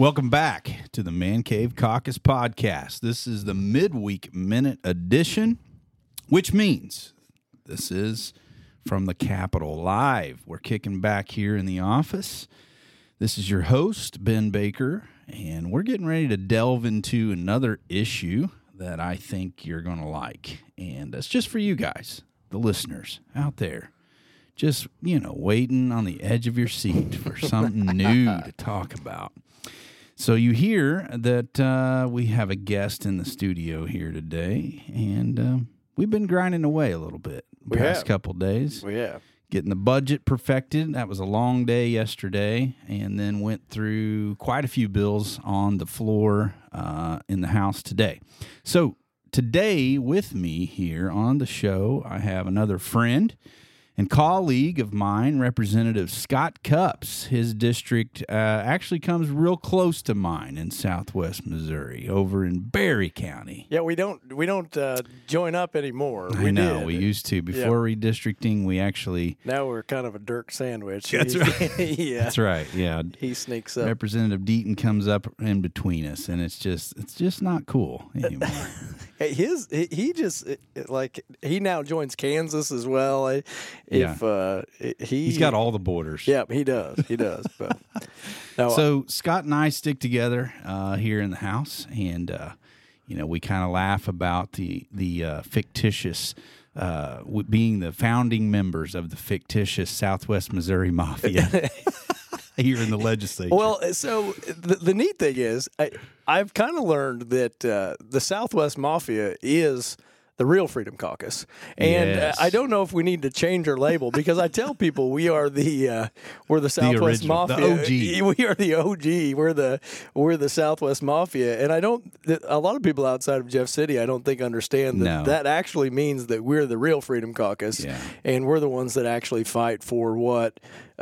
Welcome back to the Man Cave Caucus podcast. This is the midweek minute edition, which means this is from the Capitol live. We're kicking back here in the office. This is your host, Ben Baker, and we're getting ready to delve into another issue that I think you're going to like. And that's just for you guys, the listeners out there. Just, waiting on the edge of your seat for something new to talk about. So you hear that we have a guest in the studio here today, and we've been grinding away a little bit the past couple days. We have. Getting the budget perfected. That was a long day yesterday, and then went through quite a few bills on the floor in the House today. So today with me here on the show, I have another friend and colleague of mine, Representative Scott Cupps. His district actually comes real close to mine in southwest Missouri, over in Berry County. Yeah, we don't join up anymore. We used to. Before redistricting, we actually... Now we're kind of a Dirk sandwich. That's right. Yeah. That's right, yeah. He sneaks up. Representative Deaton comes up in between us, and it's just not cool anymore. He now joins Kansas as well. He's got all the borders. Yeah, he does. But so Scott and I stick together here in the House, and we kind of laugh about the fictitious being the founding members of the fictitious Southwest Missouri Mafia. Here in the legislature. Well, so the neat thing is, I've kind of learned that the Southwest Mafia is the real Freedom Caucus, and yes. I don't know if we need to change our label, because I tell people we're the Southwest Mafia, the OG. We are the OG. We're the Southwest Mafia, and a lot of people outside of Jeff City, I don't think understand that actually means that we're the real Freedom Caucus, and we're the ones that actually fight for what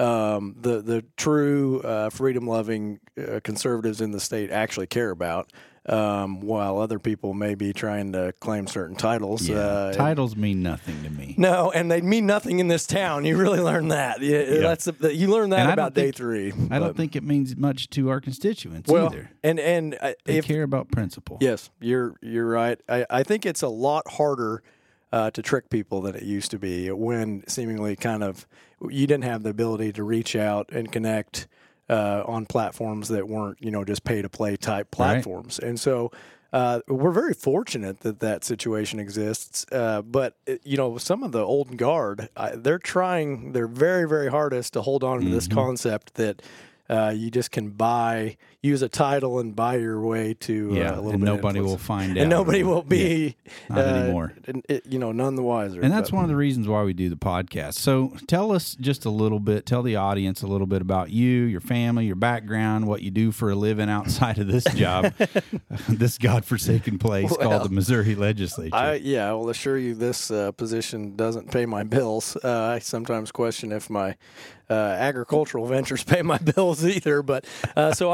the true freedom-loving conservatives in the state actually care about. While other people may be trying to claim certain titles. Titles mean nothing to me. No, and they mean nothing in this town. You really learn that. You learn that about day three. I don't think it means much to our constituents either. And they care about principle. Yes, you're right. I think it's a lot harder to trick people than it used to be, when seemingly kind of you didn't have the ability to reach out and connect on platforms that weren't, just pay-to-play type platforms. Right. And so we're very fortunate that situation exists. But, some of the old guard, they're trying their very, very hardest to hold on to this concept that you just can use a title and buy your way to a little bit. And nobody will find out. And nobody will be not anymore. None the wiser. And that's one of the reasons why we do the podcast. So tell us just a little bit, tell the audience a little bit about you, your family, your background, what you do for a living outside of this job, this godforsaken place called the Missouri Legislature. I will assure you this position doesn't pay my bills. I sometimes question if my agricultural ventures pay my bills either. But so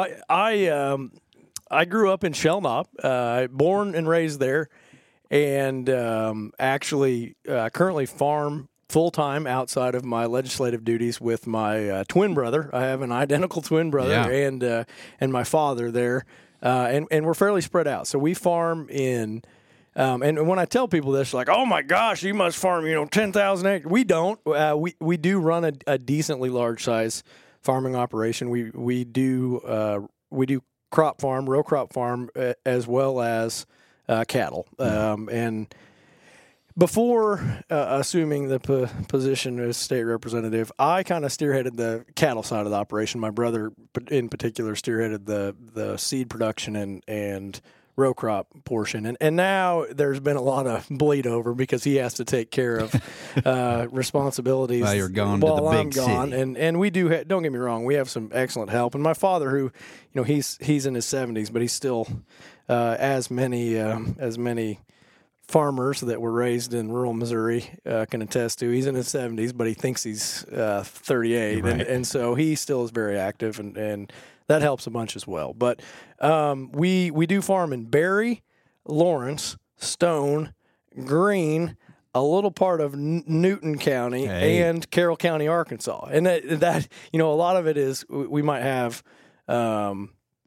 I grew up in Shellnop, born and raised there, and actually currently farm full-time outside of my legislative duties with my twin brother. I have an identical twin brother and my father there, and we're fairly spread out. So we farm in and when I tell people this, like, oh my gosh, you must farm, 10,000 acres. We don't. We do run a decently large size farming operation. We do crop farm, row crop farm, as well as cattle. And before assuming the position as state representative, I kind of spearheaded the cattle side of the operation. My brother, in particular, spearheaded the seed production and row crop portion. And now there's been a lot of bleed over because he has to take care of responsibilities while you're gone while to the I'm big gone. city. And we do, don't get me wrong, we have some excellent help. And my father, who, he's in his 70s, but he's still as many farmers that were raised in rural Missouri can attest to. He's in his 70s, but he thinks he's 38. Right. And so he still is very active, and that helps a bunch as well. But we do farm in Berry, Lawrence, Stone, Greene, a little part of Newton County, and Carroll County, Arkansas. And that a lot of it is we might have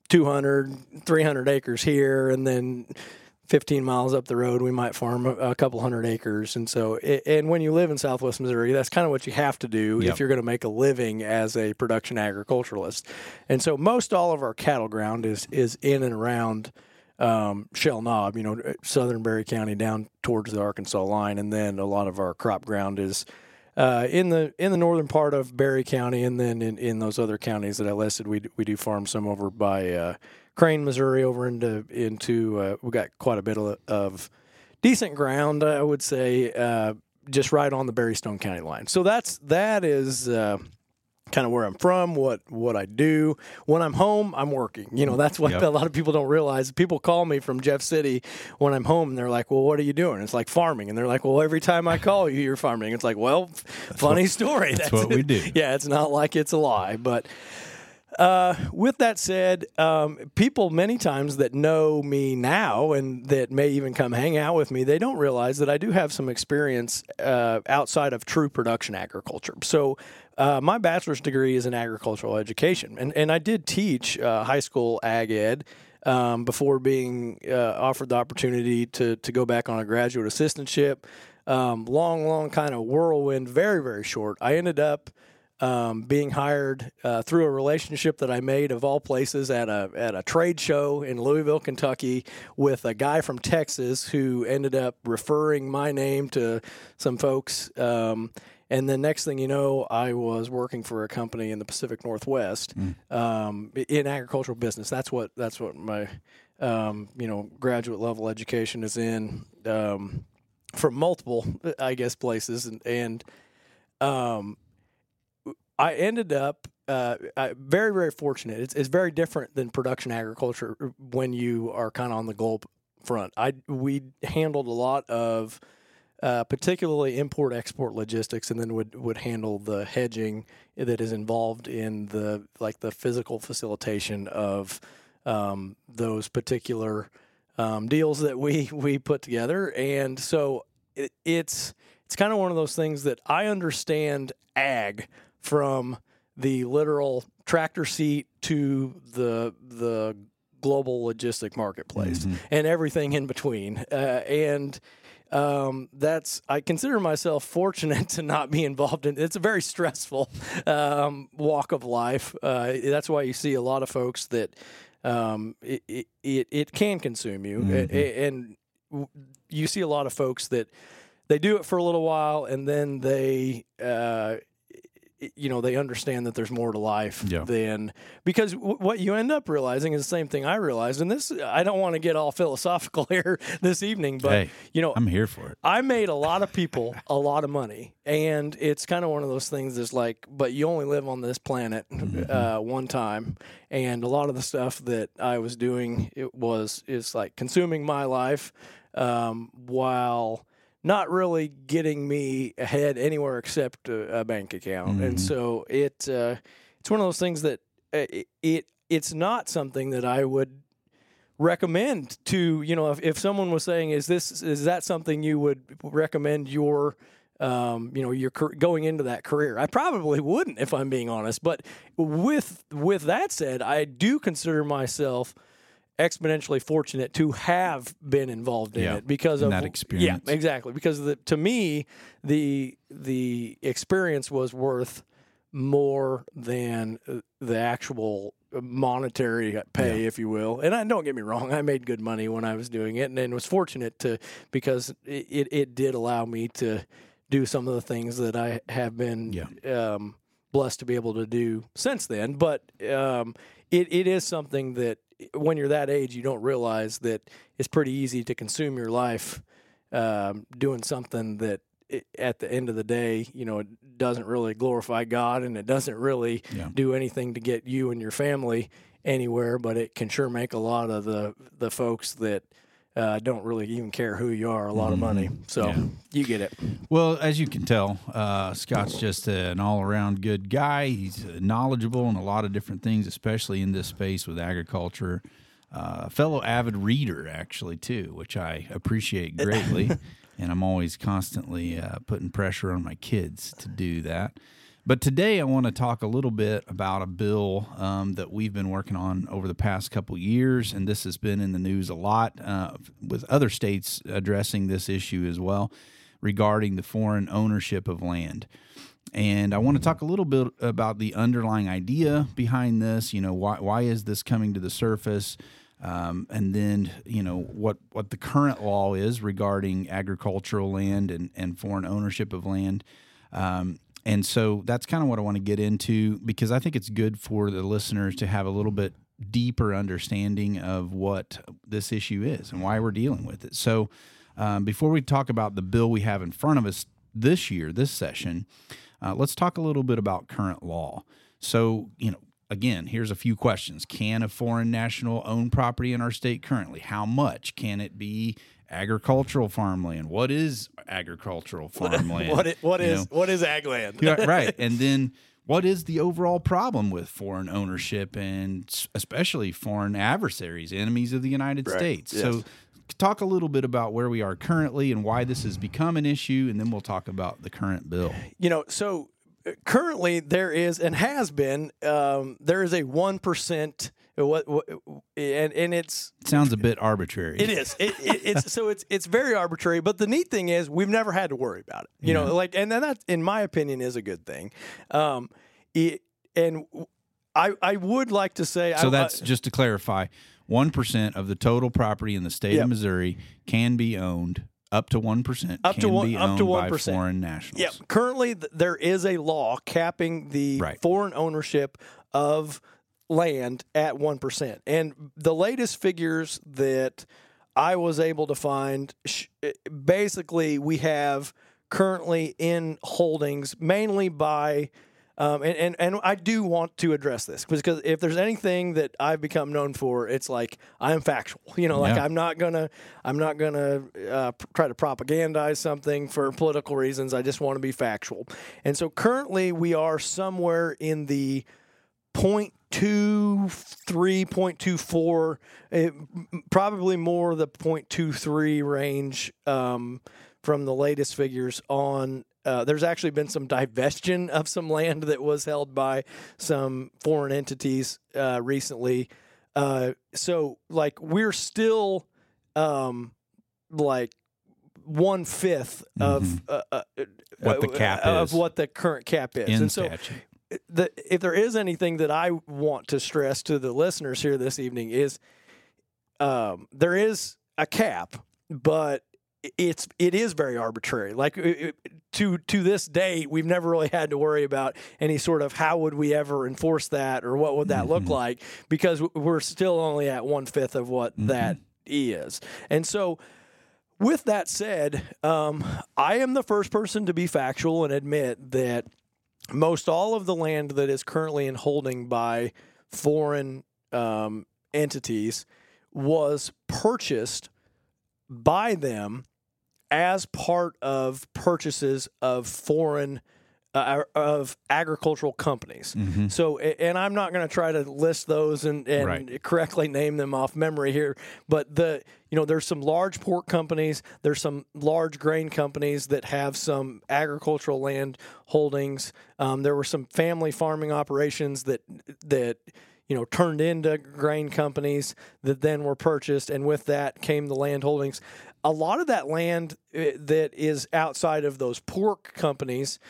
200, 300 acres here, and then 15 miles up the road, we might farm a couple hundred acres. And so, and when you live in Southwest Missouri, that's kind of what you have to do if you're going to make a living as a production agriculturalist. And so most all of our cattle ground is in and around Shell Knob, southern Berry County down towards the Arkansas line. And then a lot of our crop ground is in the northern part of Berry County. And then in those other counties that I listed, we do farm some over by Crane, Missouri, over into we got quite a bit of decent ground, I would say, just right on the Berry-Stone County line. So that is kind of where I'm from, what I do. When I'm home, I'm working. That's what a lot of people don't realize. People call me from Jeff City when I'm home, and they're like, well, what are you doing? It's like farming. And they're like, well, every time I call you, you're farming. It's like, well, funny story. That's what we do. Yeah, it's not like it's a lie, but... with that said, people many times that know me now and that may even come hang out with me, they don't realize that I do have some experience outside of true production agriculture. So my bachelor's degree is in agricultural education, and I did teach high school ag ed before being offered the opportunity to go back on a graduate assistantship. Long kind of whirlwind, very, very short. I ended up being hired through a relationship that I made, of all places, at a trade show in Louisville, Kentucky, with a guy from Texas who ended up referring my name to some folks. And then next thing you know, I was working for a company in the Pacific Northwest in agricultural business. That's what my graduate level education is in, from multiple, I guess, places, and I ended up very, very fortunate. It's very different than production agriculture when you are kind of on the goal front. We handled a lot of particularly import-export logistics, and then would handle the hedging that is involved in the physical facilitation of those particular deals that we put together. And so it's kind of one of those things that I understand ag from the literal tractor seat to the global logistic marketplace and everything in between. I consider myself fortunate to not be involved in. It's a very stressful walk of life. That's why you see a lot of folks that it can consume you, and you see a lot of folks that they do it for a little while, and then they understand that there's more to life than, because what you end up realizing is the same thing I realized. And this, I don't want to get all philosophical here this evening, but hey, I'm here for it. I made a lot of people a lot of money, and it's kind of one of those things that's like, but you only live on this planet one time. And a lot of the stuff that I was doing, is like consuming my life, while not really getting me ahead anywhere except a bank account. And so it's one of those things that it's not something that I would recommend to, if someone was saying, is that something you would recommend your going into that career? I probably wouldn't, if I'm being honest. But with that said, I do consider myself exponentially fortunate to have been involved in it because of that experience. Yeah, exactly. Because to me, the experience was worth more than the actual monetary pay, if you will. And don't get me wrong, I made good money when I was doing it, and was fortunate because it did allow me to do some of the things that I have been blessed to be able to do since then. But it is something that, when you're that age, you don't realize that it's pretty easy to consume your life doing something that, at the end of the day, it doesn't really glorify God, and it doesn't really do anything to get you and your family anywhere, but it can sure make a lot of the folks that don't really even care who you are a lot of money. So you get it. Well, as you can tell, Scott's just an all-around good guy. He's knowledgeable in a lot of different things, especially in this space with agriculture. Fellow avid reader, actually, too, which I appreciate greatly. And I'm always constantly putting pressure on my kids to do that. But today I want to talk a little bit about a bill that we've been working on over the past couple years, and this has been in the news a lot with other states addressing this issue as well regarding the foreign ownership of land. And I want to talk a little bit about the underlying idea behind this. Why is this coming to the surface? And then, what the current law is regarding agricultural land and foreign ownership of land. And so that's kind of what I want to get into, because I think it's good for the listeners to have a little bit deeper understanding of what this issue is and why we're dealing with it. So before we talk about the bill we have in front of us this session, let's talk a little bit about current law. So, again, here's a few questions. Can a foreign national own property in our state currently? How much? Can it be agricultural farmland? What is agricultural farmland? what is ag land? Yeah, right. And then what is the overall problem with foreign ownership, and especially foreign adversaries, enemies of the United States? Yes. So talk a little bit about where we are currently and why this has become an issue, and then we'll talk about the current bill. So currently there is and has been there is a 1%. And it's sounds a bit arbitrary. It is. It's very arbitrary. But the neat thing is we've never had to worry about it. And that, in my opinion, is a good thing. And I would like to say. So that's just to clarify, 1% of the total property in the state of Missouri can be owned. Up to 1% be owned by foreign nationals. Yeah. Currently, there is a law capping the foreign ownership of land at 1%. And the latest figures that I was able to find, basically we have currently in holdings mainly by and I do want to address this because if there's anything that I've become known for, it's like I am factual. I'm not gonna try to propagandize something for political reasons. I just want to be factual. And so currently we are somewhere in the 0.23, 0.24, probably more the 0.23 range from the latest figures on. There's actually been some divestiture of some land that was held by some foreign entities recently. So, we're still like 1/5 of what the cap of what the current cap is. And statute. If there is anything that I want to stress to the listeners here this evening is there is a cap, but it is very arbitrary. To this day, we've never really had to worry about any sort of how would we ever enforce that or what would that look like, because we're still only at 1/5 of what that is. And so with that said, I am the first person to be factual and admit that most all of the land that is currently in holding by foreign entities was purchased by them as part of purchases of foreign of agricultural companies. So, and I'm not going to try to list those and correctly name them off memory here, but there's some large pork companies, there's some large grain companies that have some agricultural land holdings. There were some family farming operations that turned into grain companies that then were purchased, and with that came the land holdings. A lot of that land that is outside of those pork companies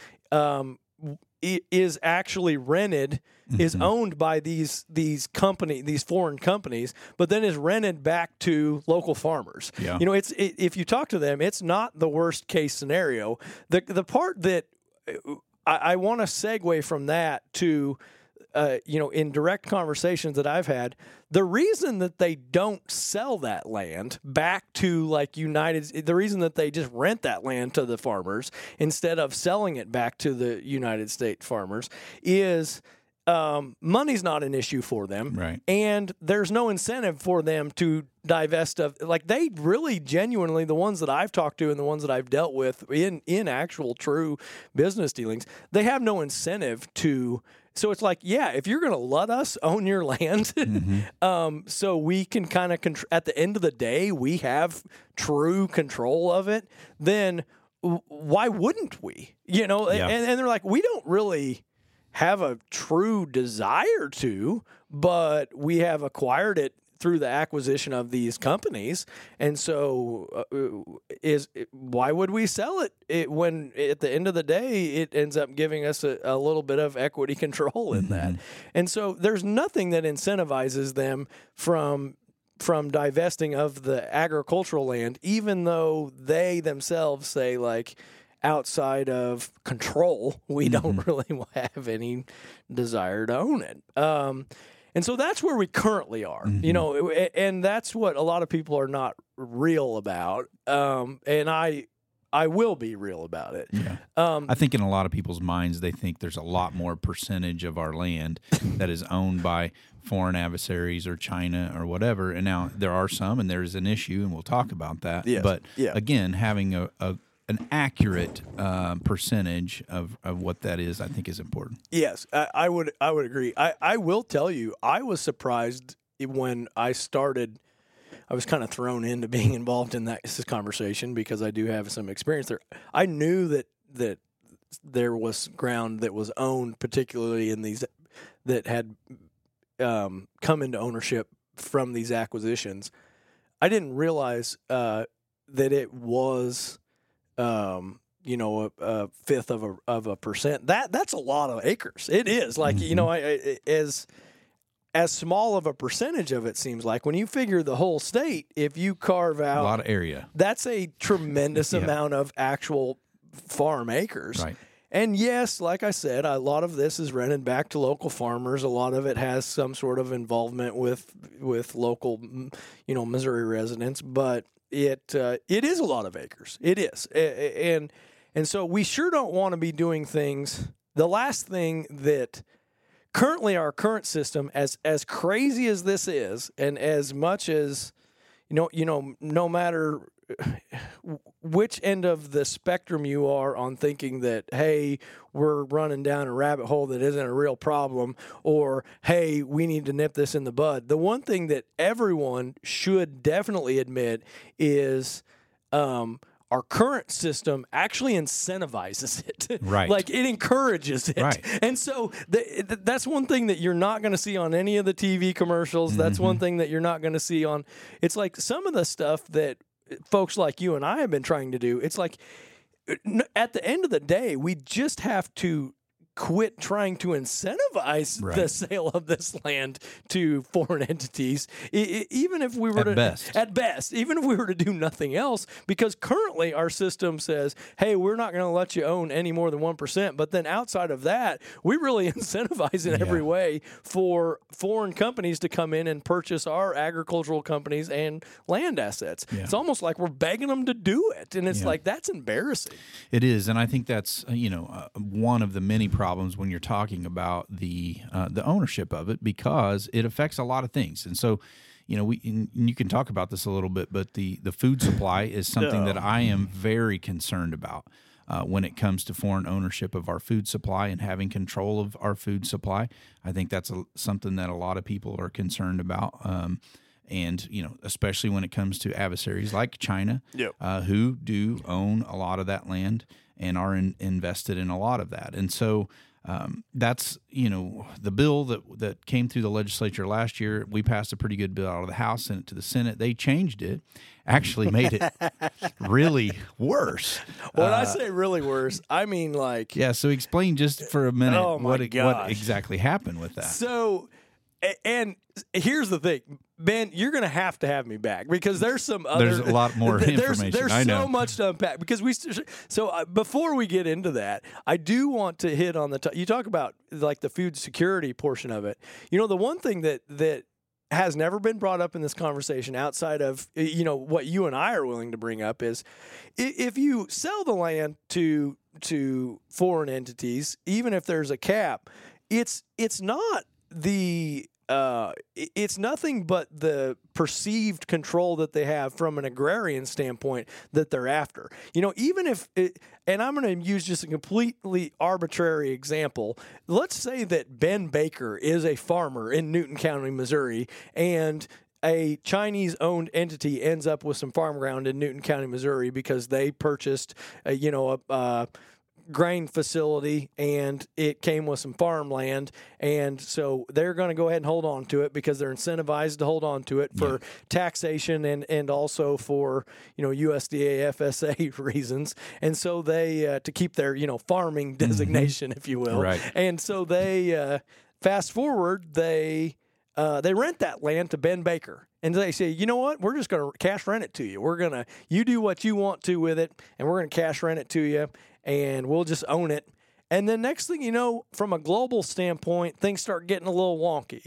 is actually rented, is owned by these foreign companies, but then is rented back to local farmers. Yeah. If you talk to them, it's not the worst case scenario. The part that I want to segue from that to in direct conversations that I've had, the reason that they don't sell that land back to the reason that they just rent that land to the farmers instead of selling it back to the United States farmers is money's not an issue for them. Right. And there's no incentive for them to divest of, they really genuinely, the ones that I've talked to and the ones that I've dealt with in actual true business dealings, they have no incentive to. So it's if you're going to let us own your land, so we can kind of at the end of the day, we have true control of it, then why wouldn't we? And they're like, we don't really have a true desire to, but we have acquired it through the acquisition of these companies. And so why would we sell it when at the end of the day it ends up giving us a little bit of equity control in that? And so there's nothing that incentivizes them from divesting of the agricultural land, even though they themselves say, like, outside of control, we don't really have any desire to own it. And so that's where we currently are, and that's what a lot of people are not real about. And I will be real about it. Yeah. I think in a lot of people's minds, they think there's a lot more percentage of our land that is owned by foreign adversaries or China or whatever. And now there are some, and there's an issue, and we'll talk about that. Yes. But again, having an accurate percentage of what that is, I think, is important. Yes, I would agree. I will tell you, I was surprised when I started. I was kind of thrown into being involved in this conversation because I do have some experience there. I knew that there was ground that was owned, particularly in these that had come into ownership from these acquisitions. I didn't realize that it was. A fifth of a percent. That's a lot of acres. It is like as small of a percentage of it seems like when you figure the whole state. If you carve out a lot of area, that's a tremendous amount of actual farm acres. Right. And yes, like I said, a lot of this is rented back to local farmers. A lot of it has some sort of involvement with local, Missouri residents, but it is a lot of acres. It is, and so we sure don't want to be doing things. The last thing that currently our current system, as crazy as this is, and as much as no matter which end of the spectrum you are on thinking that, hey, we're running down a rabbit hole that isn't a real problem, or, hey, we need to nip this in the bud. The one thing that everyone should definitely admit is our current system actually incentivizes it. Right. Like, it encourages it. Right. And so that's one thing that you're not going to see on any of the TV commercials. That's one thing that you're not going to see on. It's like some of the stuff that folks like you and I have been trying to do. It's like at the end of the day, we just have to quit trying to incentivize the sale of this land to foreign entities, even if we were at best, even if we were to do nothing else, because currently our system says, hey, we're not going to let you own any more than 1%. But then outside of that, we really incentivize in every way for foreign companies to come in and purchase our agricultural companies and land assets. Yeah. It's almost like we're begging them to do it. And it's like, that's embarrassing. It is. And I think that's, one of the many problems when you're talking about the ownership of it, because it affects a lot of things. And so, you can talk about this a little bit, but the food supply is something that I am very concerned about when it comes to foreign ownership of our food supply and having control of our food supply. I think that's something that a lot of people are concerned about. And, especially when it comes to adversaries like China, who do own a lot of that land and are invested in a lot of that. And so that's, the bill that came through the legislature last year. We passed a pretty good bill out of the House, sent it to the Senate. They changed it, actually made it really worse. When I say really worse, I mean like... Yeah, so explain just for a minute what exactly happened with that. So... And here's the thing, Ben, you're going to have me back because there's some other... There's a lot more information. There's I know. so much to unpack because before we get into that, I do want to hit on you talk about like the food security portion of it. The one thing that has never been brought up in this conversation outside of, what you and I are willing to bring up is if you sell the land to foreign entities, even if there's a cap, it's not it's nothing but the perceived control that they have from an agrarian standpoint that they're after. Even if, and I'm going to use just a completely arbitrary example. Let's say that Ben Baker is a farmer in Newton County, Missouri, and a Chinese-owned entity ends up with some farm ground in Newton County, Missouri, because they purchased, grain facility, and it came with some farmland, and so they're going to go ahead and hold on to it because they're incentivized to hold on to it for taxation and also for USDA FSA reasons, and so they to keep their farming designation, if you will, Right. and so they fast forward they rent that land to Ben Baker. And they say, you know what? We're just going to cash rent it to you. You do what you want to with it, and we're going to cash rent it to you, and we'll just own it. And then next thing you know, from a global standpoint, things start getting a little wonky.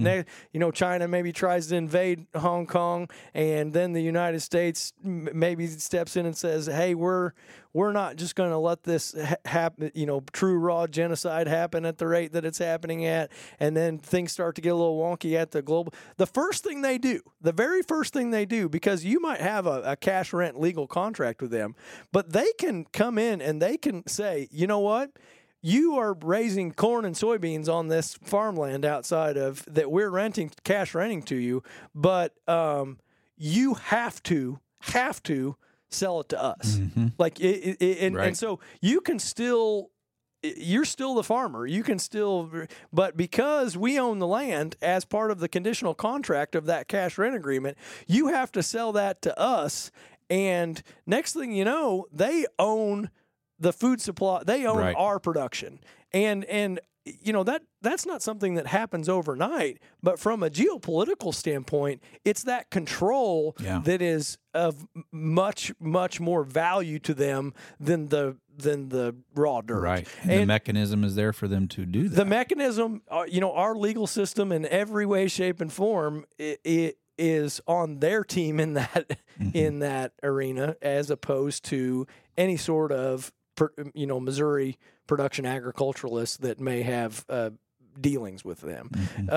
China maybe tries to invade Hong Kong, and then the United States maybe steps in and says, "Hey, we're not just going to let this happen. True raw genocide happen at the rate that it's happening at." And then things start to get a little wonky at the global. The very first thing they do, because you might have a cash rent legal contract with them, but they can come in and they can say, you know what? You are raising corn and soybeans on this farmland outside of that we're cash renting to you, but you have to sell it to us. Like and so you can still. You're still the farmer. You can still, but because we own the land as part of the conditional contract of that cash rent agreement, you have to sell that to us. And next thing you know, they own the food supply. They own our production. And that's not something that happens overnight, but from a geopolitical standpoint, it's that control that is of much, much more value to them than the raw dirt. Right. And the mechanism is there for them to do that. The mechanism, our legal system in every way, shape, and form, it is on their team in that in that arena, as opposed to any sort of Missouri production agriculturalists that may have dealings with them.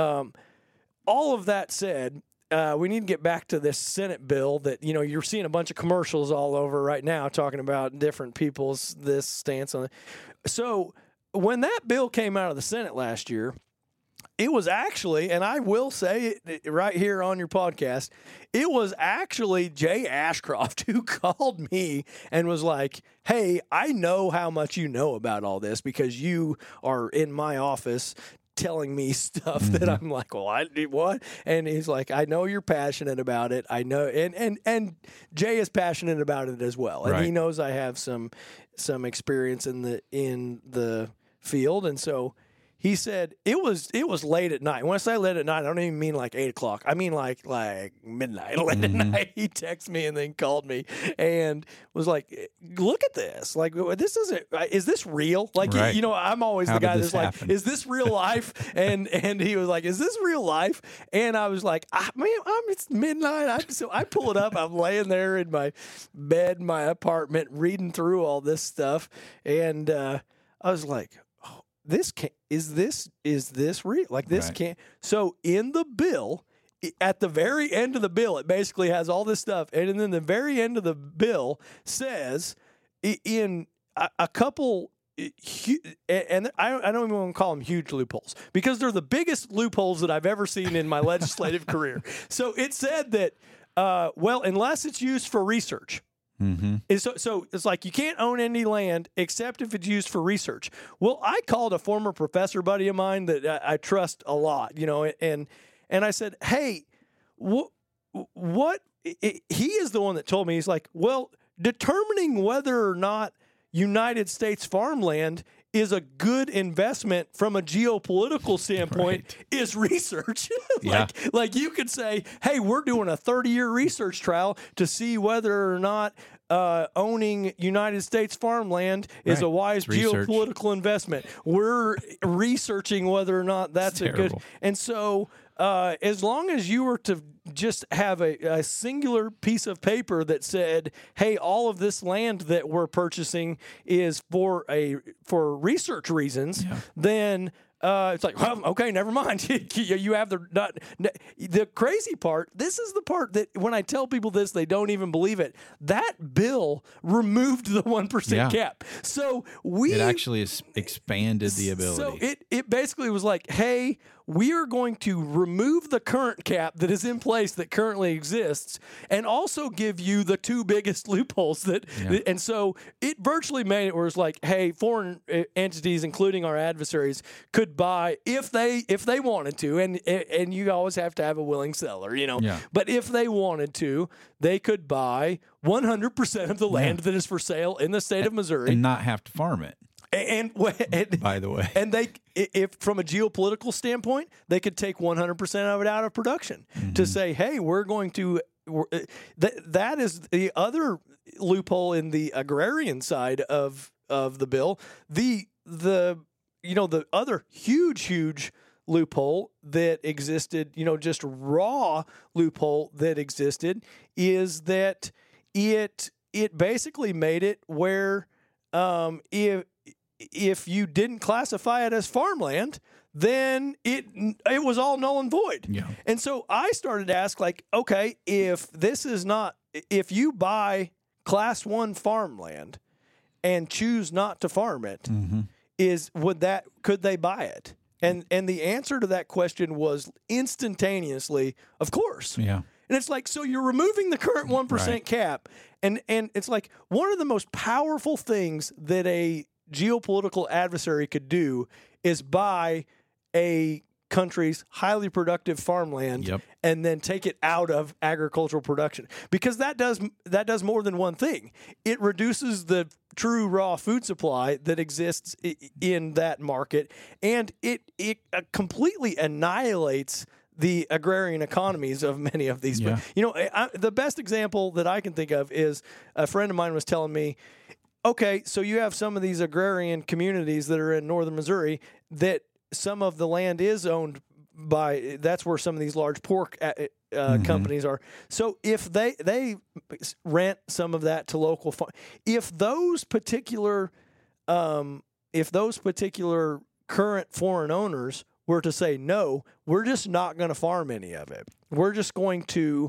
All of that said, we need to get back to this Senate bill that, you're seeing a bunch of commercials all over right now talking about different people's this stance on it. So when that bill came out of the Senate last year, it was actually, and I will say it right here on your podcast, it was actually Jay Ashcroft who called me and was like, "Hey, I know how much you know about all this because you are in my office telling me stuff that I'm like, well, I did what?" And he's like, "I know you're passionate about it. I know." And Jay is passionate about it as well. And he knows I have some experience in the field. And so he said it was late at night. When I say late at night, I don't even mean like 8 o'clock. I mean like midnight, late at night. He texted me and then called me and was like, "Look at this. Like, this isn't. Is this real? Like, I'm always the guy that's like, is this real life?" And he was like, "Is this real life?" And I was like, it's midnight. So I pull it up. I'm laying there in my bed in my apartment reading through all this stuff, and I was like, is this real? Like, this can't. So in the bill, at the very end of the bill, it basically has all this stuff, and then the very end of the bill says in a couple. And I don't even want to call them huge loopholes because they're the biggest loopholes that I've ever seen in my legislative career. So it said that, unless it's used for research. So it's like you can't own any land except if it's used for research. Well, I called a former professor buddy of mine that I trust a lot, and I said, "Hey, what?" He is the one that told me. He's like, "Well, determining whether or not United States farmland is a good investment from a geopolitical standpoint is research." Like you could say, "Hey, we're doing a 30-year research trial to see whether or not owning United States farmland is a wise geopolitical investment. We're researching whether or not that's a good." And so as long as you were to just have a singular piece of paper that said, "Hey, all of this land that we're purchasing is for research reasons," then it's like, well, okay, never mind. You have the crazy part. This is the part that when I tell people this, they don't even believe it. That bill removed the 1% cap. So it actually expanded the ability. So it basically was like, hey, we are going to remove the current cap that is in place that currently exists and also give you the two biggest loopholes that and so it virtually made it where it's like, hey, foreign entities, including our adversaries, could buy if they wanted to, and you always have to have a willing seller, but if they wanted to, they could buy 100% of the land that is for sale in the state of Missouri and not have to farm it. And by the way, and if from a geopolitical standpoint, they could take 100% of it out of production to say, hey, we're going to. That is the other loophole in the agrarian side of the bill. The other huge loophole that existed, just raw loophole that existed, is that it basically made it where if you didn't classify it as farmland, then it was all null and void. Yeah. And so I started to ask, like, okay, if you buy Class 1 farmland and choose not to farm it, could they buy it? And the answer to that question was instantaneously, of course. Yeah. And it's like, so you're removing the current 1% cap. And it's like one of the most powerful things that a geopolitical adversary could do is buy a country's highly productive farmland and then take it out of agricultural production, because that does more than one thing. It reduces the true raw food supply that exists in that market, and it completely annihilates the agrarian economies of many of these. Yeah. The best example that I can think of is a friend of mine was telling me, okay, so you have some of these agrarian communities that are in northern Missouri that some of the land is owned by, that's where some of these large pork companies are. So if they rent some of that to local if those particular current foreign owners were to say, no, we're just not going to farm any of it. We're just going to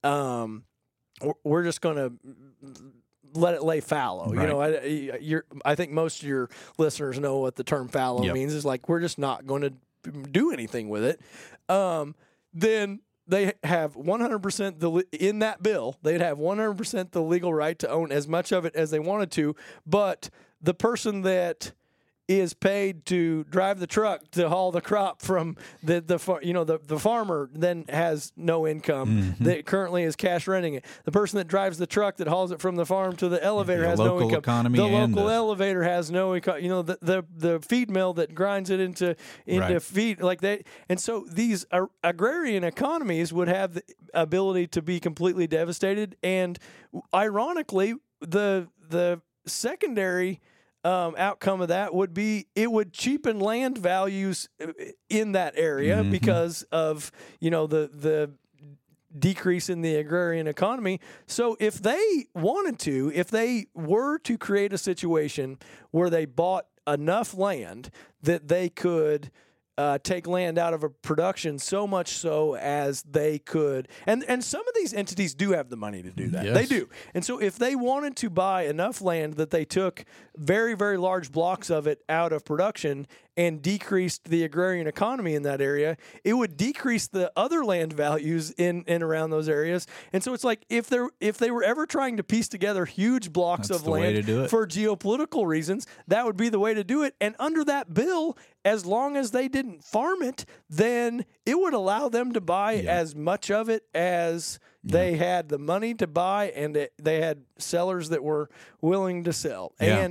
let it lay fallow. Right. I think most of your listeners know what the term fallow means. Is like, we're just not going to do anything with it. Then they have 100% in that bill. They'd have 100% the legal right to own as much of it as they wanted to. But the person that is paid to drive the truck to haul the crop from the farmer then has no income that currently is cash renting it. The person that drives the truck that hauls it from the farm to the elevator has no income. The local elevator has no income. The feed mill that grinds it into feed like that. And so these agrarian economies would have the ability to be completely devastated. And ironically, the secondary outcome of that would be it would cheapen land values in that area because of the decrease in the agrarian economy. So if they were to create a situation where they bought enough land that they could take land out of a production, so much so as they could, and some of these entities do have the money to do that. Yes. They do. And so if they wanted to buy enough land that they took very, very large blocks of it out of production and decreased the agrarian economy in that area, it would decrease the other land values in and around those areas. And so it's like, if they were ever trying to piece together huge blocks of land for geopolitical reasons, that would be the way to do it. And under that bill, as long as they didn't farm it, then it would allow them to buy as much of it as they had the money to buy, and they had sellers that were willing to sell. Yeah.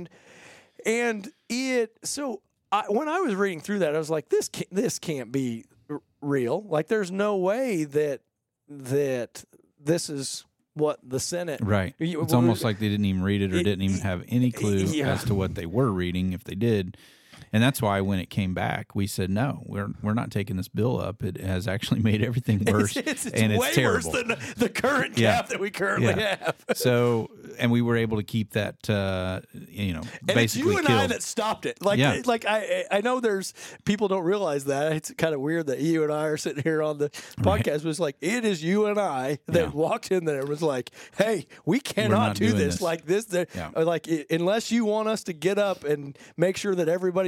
When I was reading through that, I was like, this can't be real. Like, there's no way that this is what the Senate. Right. It's almost like they didn't even read it or didn't even have any clue as to what they were reading, if they did. And that's why when it came back, we said, no, we're not taking this bill up. It has actually made everything worse. It's and way it's terrible. Worse than the current cap that we currently have. So, and we were able to keep that, basically it's you and killed. I that stopped it. I know there's people don't realize that. It's kind of weird that you and I are sitting here on the podcast. But it's like, it is you and I that walked in there and was like, hey, we cannot do this like this. Like, unless you want us to get up and make sure that everybody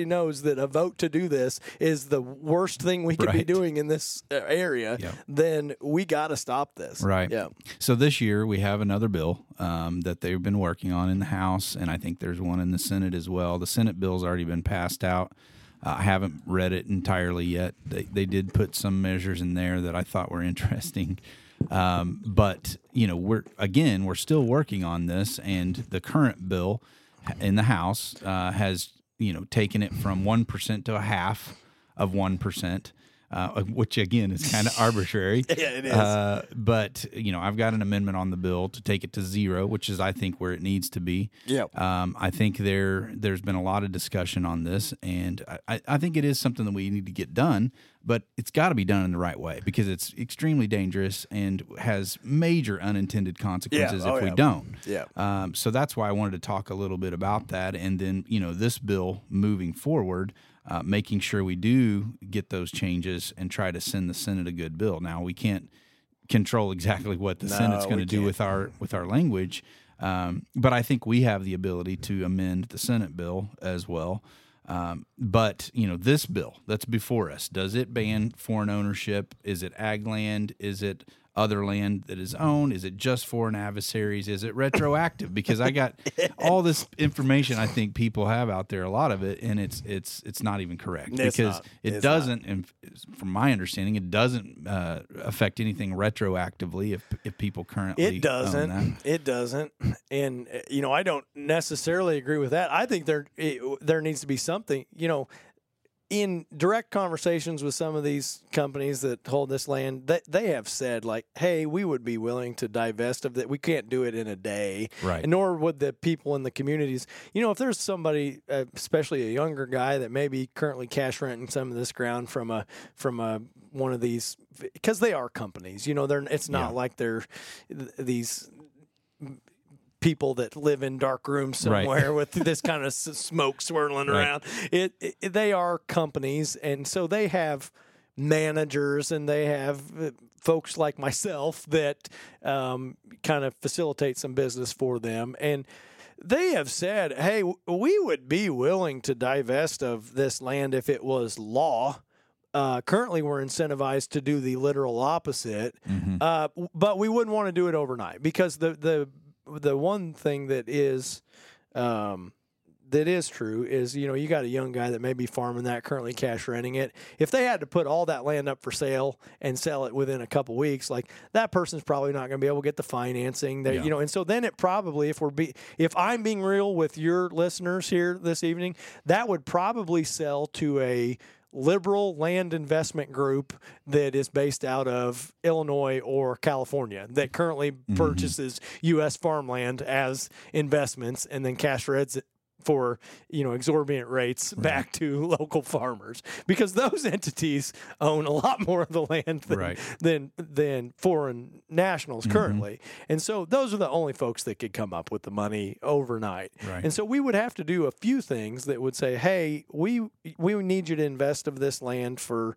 everybody knows that a vote to do this is the worst thing we could be Right. doing in this area, Yep. then we got to stop this. Right. Yeah. So this year we have another bill that they've been working on in the House, and I think there's one in the Senate as well. The Senate bill's already been passed out. I haven't read it entirely yet. They did put some measures in there that I thought were interesting. But, we're still working on this, and the current bill in the House has, taken it from 1% to a half of 1%. Which again is kind of arbitrary. Yeah, it is. But I've got an amendment on the bill to take it to 0, which is I think where it needs to be. Yeah. I think there's been a lot of discussion on this, and I think it is something that we need to get done. But it's got to be done in the right way because it's extremely dangerous and has major unintended consequences if we don't. Yeah. So that's why I wanted to talk a little bit about that, and then this bill moving forward. Making sure we do get those changes and try to send the Senate a good bill. Now we can't control exactly what the Senate's going to do with our language, but I think we have the ability to amend the Senate bill as well. But this bill that's before us, does it ban foreign ownership? Is it ag land? Is it other land that is owned? Is it just foreign adversaries? Is it retroactive? Because I got all this information I think people have out there, a lot of it, and it's not even correct because it doesn't. And from my understanding, it doesn't affect anything retroactively if people currently It doesn't. own that. It doesn't. And I don't necessarily agree with that. I think there needs to be something. In direct conversations with some of these companies that hold this land, they have said, like, hey, we would be willing to divest of that. We can't do it in a day. Right. And nor would the people in the communities. If there's somebody, especially a younger guy that may be currently cash renting some of this ground from a one of these, because they are companies. It's not like they're these people that live in dark rooms somewhere with this kind of smoke swirling around. They are companies, and so they have managers and they have folks like myself that kind of facilitate some business for them. And they have said, hey, we would be willing to divest of this land if it was law. Currently, we're incentivized to do the literal opposite, but we wouldn't want to do it overnight because the one thing that is true is, you got a young guy that may be farming that, currently cash renting it. If they had to put all that land up for sale and sell it within a couple weeks, like that person's probably not going to be able to get the financing that, and so then it probably, if I'm being real with your listeners here this evening, that would probably sell to a liberal land investment group that is based out of Illinois or California that currently purchases U.S. farmland as investments and then cash rents it for exorbitant rates back to local farmers, because those entities own a lot more of the land than foreign nationals currently. And so those are the only folks that could come up with the money overnight. And so we would have to do a few things that would say, hey, we need you to invest of this land for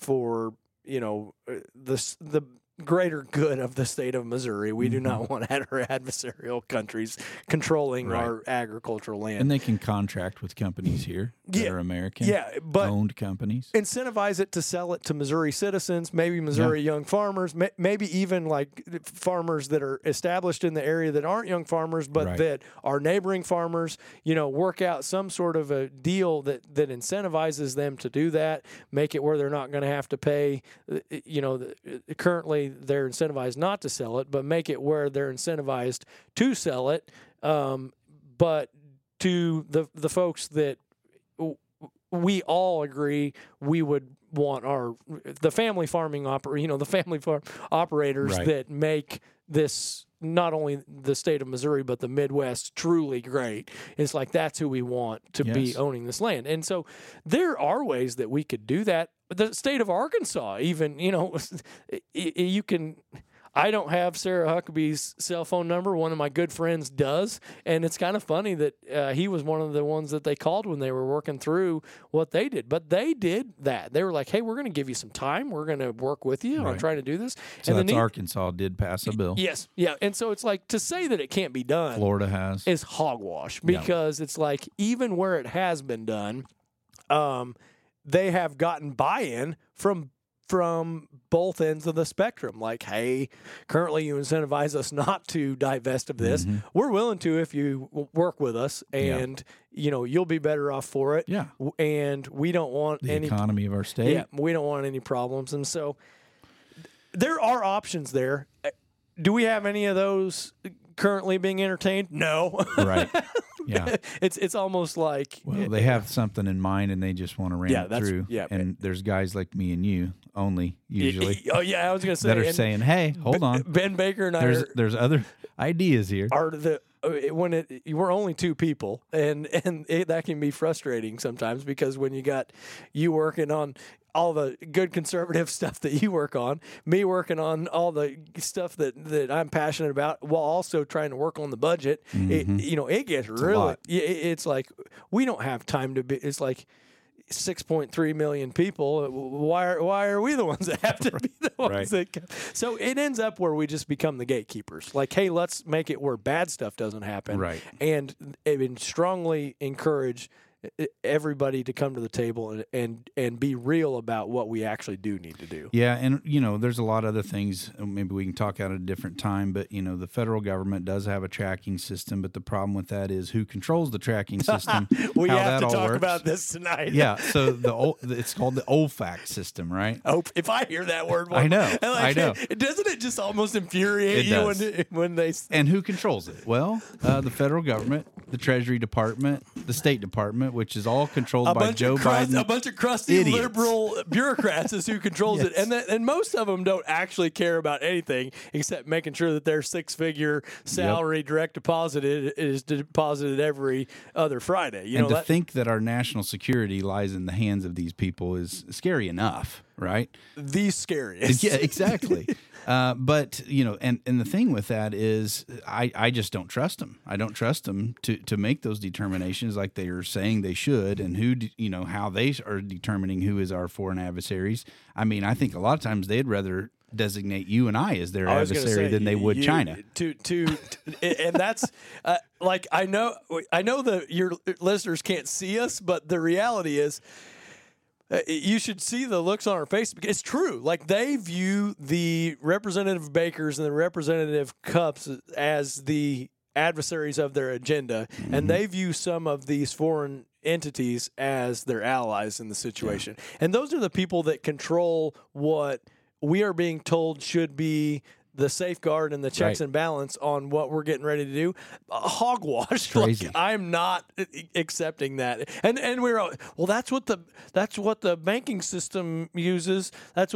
the greater good of the state of Missouri. We do not want our adversarial countries controlling our agricultural land. And they can contract with companies here that are American owned companies. Incentivize it to sell it to Missouri citizens, maybe Missouri young farmers, maybe even like farmers that are established in the area that aren't young farmers, but that are neighboring farmers, work out some sort of a deal that incentivizes them to do that, make it where they're not going to have to pay, currently they're incentivized not to sell it, but make it where they're incentivized to sell it. But to the folks that we all agree we would want the family farming the family farm operators that make this, not only the state of Missouri, but the Midwest, truly great. It's like, that's who we want to be owning this land. And so there are ways that we could do that. The state of Arkansas, even, you can, I don't have Sarah Huckabee's cell phone number. One of my good friends does. And it's kind of funny that he was one of the ones that they called when they were working through what they did. But they did that. They were like, hey, we're going to give you some time. We're going to work with you on trying to do this. So and Arkansas did pass a bill. Yes. Yeah. And so it's like, to say that it can't be done. Florida has. Is hogwash, because it's like, even where it has been done, they have gotten buy-in from both ends of the spectrum. Like, hey, currently you incentivize us not to divest of this. We're willing to if you work with us, and you'll be better off for it. Yeah, and we don't want the any economy of our state. Yeah, we don't want any problems, and so there are options there. Do we have any of those currently being entertained? No. Right. Yeah. It's almost like, well, they have something in mind and they just want to ram it through. Yeah. And there's guys like me and you only usually. Oh yeah, I was going to say that are saying, "Hey, hold on." Ben Baker and I there's other ideas here. We're only two people, and that can be frustrating sometimes, because when you got you working on all the good conservative stuff that you work on, me working on all the stuff that I'm passionate about, while also trying to work on the budget, it gets really, it's like we don't have time to be. It's like 6.3 million people. Why are we the ones that have to be the ones that? So it ends up where we just become the gatekeepers. Like, hey, let's make it where bad stuff doesn't happen. Right. And strongly encourage everybody to come to the table and be real about what we actually do need to do. Yeah, and there's a lot of other things. Maybe we can talk at a different time, but the federal government does have a tracking system, but the problem with that is who controls the tracking system. We how have that to all talk works. about this tonight. Yeah, so it's called the OFAC system, right? Oh, if I hear that word, I know. Doesn't it just almost infuriate you when they? And who controls it? Well, the federal government, the Treasury Department, the State Department, which is all controlled by Joe Biden. A bunch of crusty idiots. liberal bureaucrats is who controls it, and most of them don't actually care about anything except making sure that their six-figure salary direct deposited is deposited every other Friday. And to think that our national security lies in the hands of these people is scary enough, right? The scariest. Yeah, exactly. But and the thing with that is, I just don't trust them. I don't trust them to make those determinations like they are saying they should, and how they are determining who is our foreign adversaries. I mean, I think a lot of times they'd rather designate you and I as their adversary than they would China. And that's like I know that your listeners can't see us, but the reality is. You should see the looks on our face. It's true. Like, they view the Representative Bakers and the Representative Cups as the adversaries of their agenda, and they view some of these foreign entities as their allies in the situation. Yeah. And those are the people that control what we are being told should be the safeguard and the checks and balance on what we're getting ready to do. Hogwash. Crazy. Like, I'm not accepting that. And we're well. That's what the banking system uses.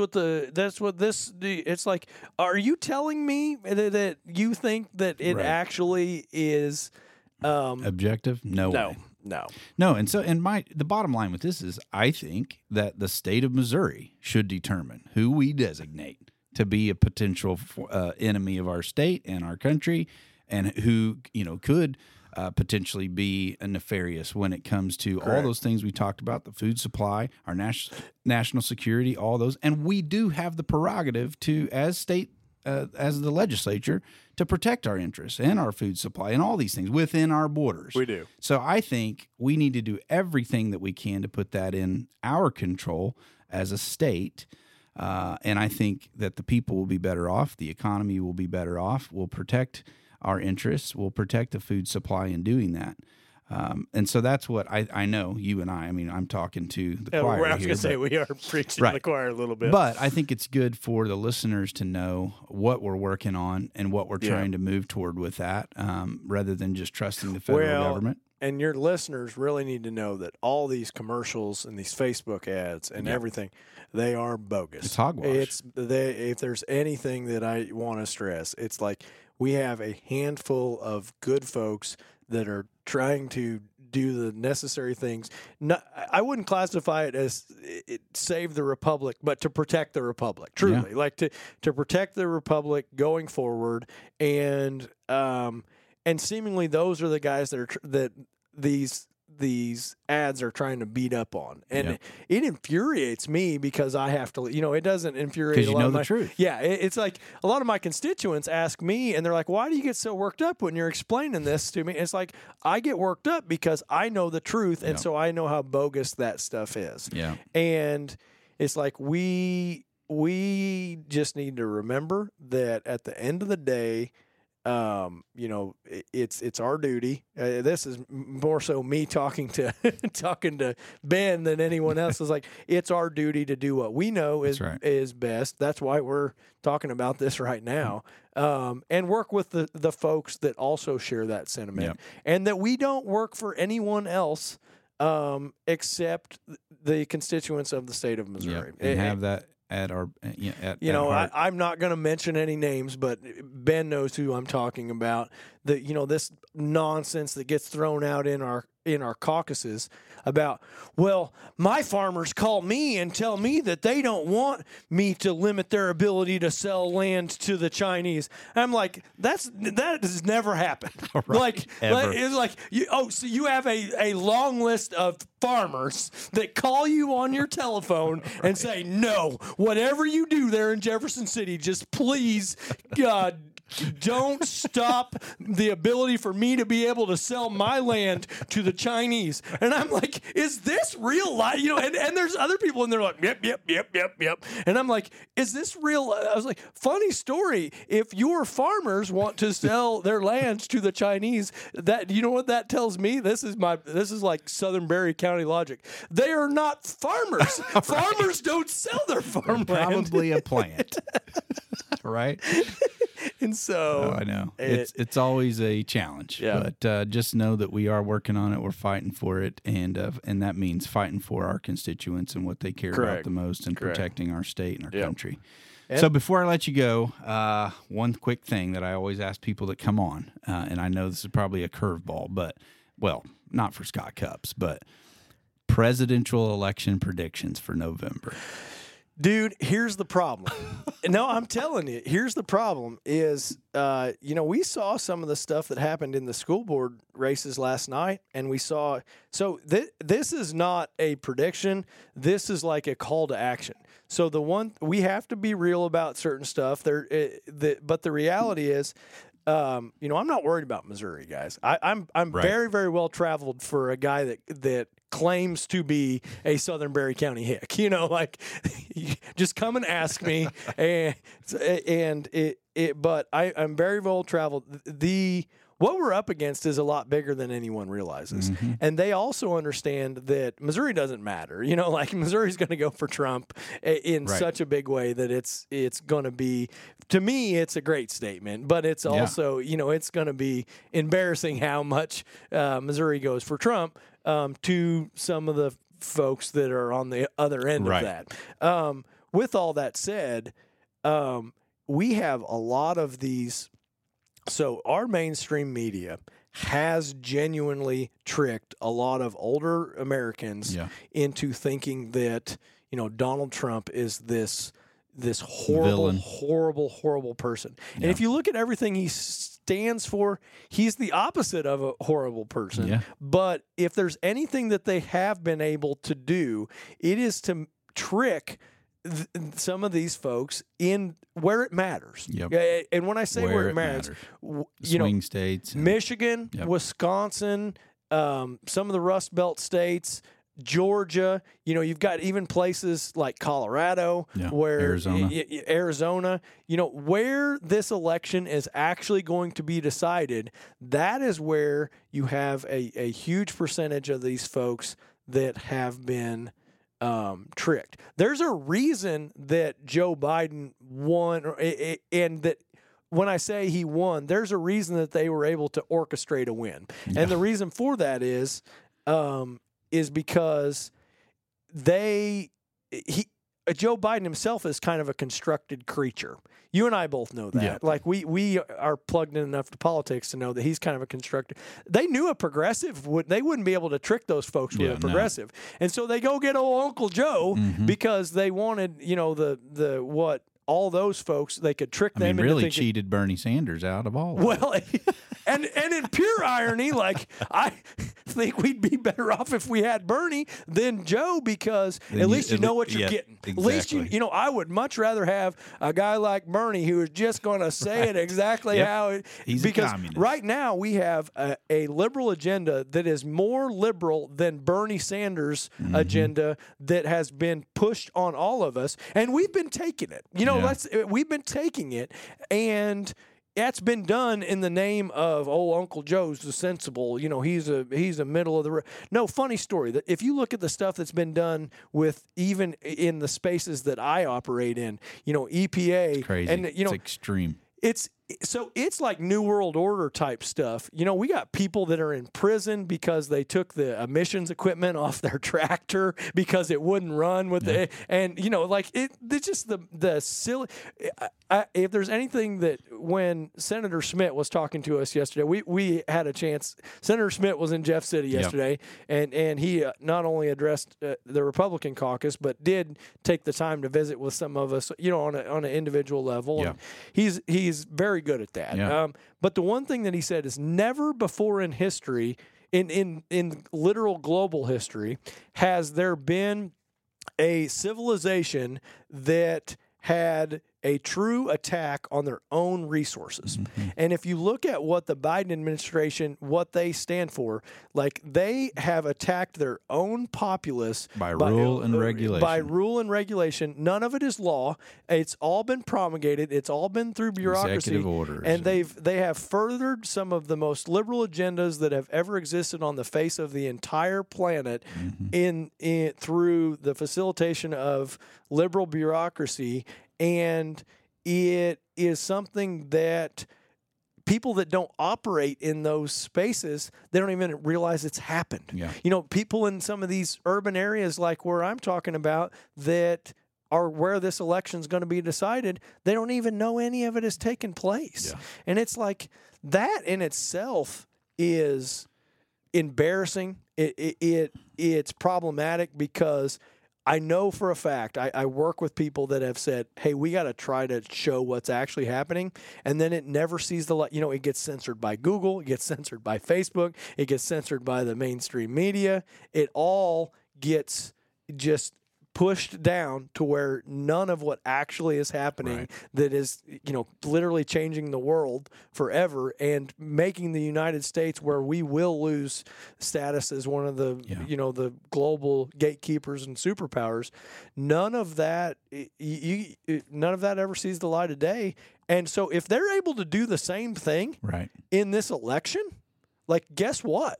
It's like, are you telling me that you think that it actually is objective? No way. No. And so, the bottom line with this is, I think that the state of Missouri should determine who we designate to be a potential enemy of our state and our country, and who could potentially be nefarious when it comes to all those things we talked about: the food supply, our national security, all those. And we do have the prerogative to, as the legislature, to protect our interests and our food supply and all these things within our borders. We do. So I think we need to do everything that we can to put that in our control as a state. And I think that the people will be better off. The economy will be better off. We'll protect our interests. We'll protect the food supply in doing that. And so that's what I know, you and I mean, I'm talking to the choir I was going to say we are preaching to the choir a little bit. But I think it's good for the listeners to know what we're working on and what we're trying to move toward with that, rather than just trusting the federal government. And your listeners really need to know that all these commercials and these Facebook ads and everything, they are bogus. It's hogwash. If there's anything that I want to stress, it's like we have a handful of good folks that are trying to do the necessary things. I wouldn't classify it as save the republic, but to protect the republic, truly. Like to protect the republic going forward, and seemingly those are the guys that these these ads are trying to beat up on, and Yep. it infuriates me because I have to. It doesn't infuriate Because you a lot know of the my, truth. Yeah, it's like a lot of my constituents ask me, and they're like, "Why do you get so worked up when you're explaining this to me?" It's like I get worked up because I know the truth, and Yep. so I know how bogus that stuff is. Yeah. And it's like we just need to remember that at the end of the day, it's our duty. This is more so me talking to talking to Ben than anyone else. Is like it's our duty to do what we know is best. That's why we're talking about this right now, and work with the folks that also share that sentiment, Yep. and that we don't work for anyone else except the constituents of the state of Missouri. Yep. And have that at our at heart. I'm not going to mention any names, but Ben knows who I'm talking about. This nonsense that gets thrown out in our caucuses about, well, my farmers call me and tell me that they don't want me to limit their ability to sell land to the Chinese. I'm like, that has never happened. Right. Ever. It's like so you have a long list of farmers that call you on your telephone and say, no, whatever you do there in Jefferson City, just please, God, don't stop the ability for me to be able to sell my land to the Chinese. And I'm like, is this real life? And there's other people in there like, yep. And I'm like, is this real? I was like, funny story. If your farmers want to sell their lands to the Chinese, that, you know what that tells me? This is like Southern Barry County logic. They are not farmers. Right. Farmers don't sell their farmland. Probably a plant. Right? And so I know it's always a challenge, but just know that we are working on it. We're fighting for it, and that means fighting for our constituents and what they care about the most, and protecting our state and our country. So before I let you go, one quick thing that I always ask people that come on, and I know this is probably a curveball, but not for Scott Cupps, but presidential election predictions for November. Dude, here's the problem. No, I'm telling you, here's the problem is, we saw some of the stuff that happened in the school board races last night, and we saw, so this is not a prediction. This is like a call to action. So we have to be real about certain stuff there, but the reality is, I'm not worried about Missouri, guys. I'm right. Very, very well traveled for a guy that claims to be a Southern Barry County hick. Just come and ask me, but I'm very well traveled. What we're up against is a lot bigger than anyone realizes. Mm-hmm. And they also understand that Missouri doesn't matter. Missouri's going to go for Trump in such a big way that it's going to be, to me, it's a great statement, but it's also, it's going to be embarrassing how much Missouri goes for Trump to some of the folks that are on the other end of that. With all that said, we have a lot of these. So our mainstream media has genuinely tricked a lot of older Americans into thinking that, Donald Trump is this horrible, villain. horrible person. Yeah. And if you look at everything he stands for, he's the opposite of a horrible person. Yeah. But if there's anything that they have been able to do, it is to trick some of these folks in where it matters. Yep. And when I say where it matters. Swing states. Michigan, Wisconsin, some of the Rust Belt states, Georgia, you've got even places like Colorado, where Arizona, where this election is actually going to be decided, that is where you have a huge percentage of these folks that have been tricked. There's a reason that Joe Biden won, and that when I say he won, there's a reason that they were able to orchestrate a win. Yeah. And the reason for that is because Joe Biden himself is kind of a constructed creature. You and I both know that. Yeah. Like we are plugged in enough to politics to know that he's kind of a constructed. They knew a progressive they wouldn't be able to trick those folks with a progressive. No. And so they go get old Uncle Joe because they wanted, all those folks, they could trick them. Really thinking, cheated Bernie Sanders out of all of it. And in pure irony, think we'd be better off if we had Bernie than Joe, because at least you know what you're getting. Exactly. At least I would much rather have a guy like Bernie who is just going to say it exactly how it. He's because a communist. right now we have a liberal agenda that is more liberal than Bernie Sanders' agenda that has been pushed on all of us, and we've been taking it. We've been taking it, and that's been done in the name of, Uncle Joe's the sensible. He's a middle of the road. No, funny story. That if you look at the stuff that's been done with, even in the spaces that I operate in, EPA, It's crazy. and it's extreme. It's like New World Order type stuff. We got people that are in prison because they took the emissions equipment off their tractor because it wouldn't run with it's just the silly. If there's anything that, when Senator Schmidt was talking to us yesterday, we had a chance. Senator Schmidt was in Jeff City yesterday, and he not only addressed the Republican caucus, but did take the time to visit with some of us, on an individual level. Yeah. And he's very good at that. Yeah. But the one thing that he said is, never before in history, in literal global history, has there been a civilization that had a true attack on their own resources. And if you look at what the Biden administration, what they stand for, like, they have attacked their own populace By rule and regulation. By rule and regulation. None of it is law. It's all been promulgated. It's all been through bureaucracy. Executive orders. And they have furthered some of the most liberal agendas that have ever existed on the face of the entire planet in through the facilitation of liberal bureaucracy. And it is something that people that don't operate in those spaces, they don't even realize it's happened. Yeah. People in some of these urban areas, like where I'm talking about, that are where this election is going to be decided, they don't even know any of it has taken place. Yeah. And it's like, that in itself is embarrassing. It's problematic, because I know for a fact, I work with people that have said, hey, we got to try to show what's actually happening. And then it never sees the light. It gets censored by Google. It gets censored by Facebook. It gets censored by the mainstream media. It all gets just pushed down to where none of what actually is happening that is, literally changing the world forever and making the United States, where we will lose status as one of the, the global gatekeepers and superpowers. None of that, none of that ever sees the light of day. And so if they're able to do the same thing in this election, like, guess what?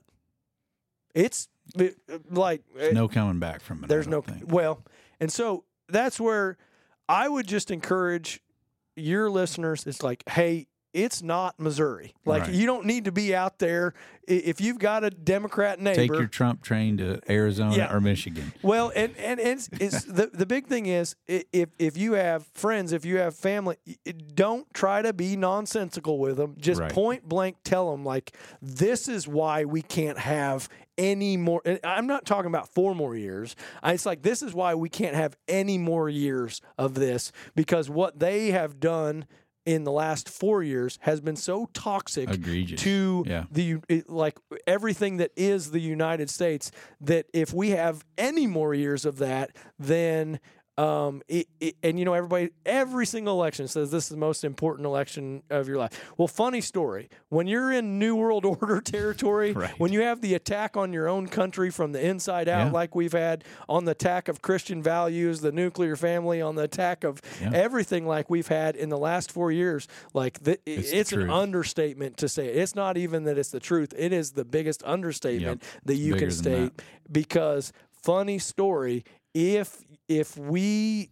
It's like, there's no coming back from it. There's no, well, and so that's where I would just encourage your listeners. It's like, hey, it's not Missouri. Like, you don't need to be out there. If you've got a Democrat neighbor, take your Trump train to Arizona or Michigan. Well, and it's the big thing is, if you have friends, if you have family, don't try to be nonsensical with them. Just point blank tell them, like, this is why we can't have any more. I'm not talking about 4 more years. It's like, this is why we can't have any more years of this, because what they have done in the last 4 years has been so toxic to like everything that is the United States, that if we have any more years of that, then everybody, every single election says this is the most important election of your life. Well, funny story. When you're in New World Order territory, when you have the attack on your own country from the inside out, like we've had on the attack of Christian values, the nuclear family, on the attack of everything like we've had in the last 4 years, like it's an understatement to say it. It's not even that it's the truth. It is the biggest understatement that you can state, because funny story, if we,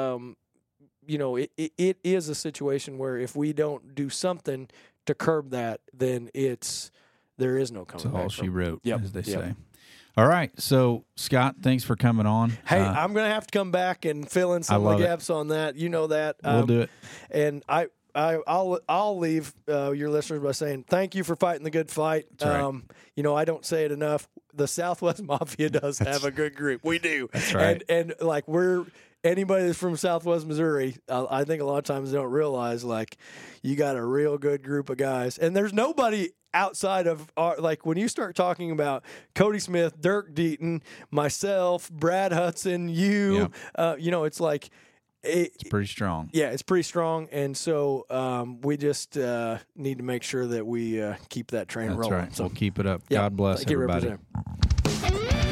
it is a situation where if we don't do something to curb that, then there is no coming back. That's all she wrote, as they say. Yep. All right. So, Scott, thanks for coming on. Hey, I'm going to have to come back and fill in some of the gaps on that. You know that. We'll do it. And I'll leave your listeners by saying thank you for fighting the good fight. Right. I don't say it enough. The Southwest Mafia does have a good group. We do. That's right. And like anybody that's from Southwest Missouri, I think a lot of times they don't realize, like, you got a real good group of guys. And there's nobody outside of our, like, when you start talking about Cody Smith, Dirk Deaton, myself, Brad Hudson, you, it's like, it's pretty strong. Yeah, it's pretty strong. And so we just need to make sure that we keep that train rolling. That's right. So we'll keep it up. God bless everybody.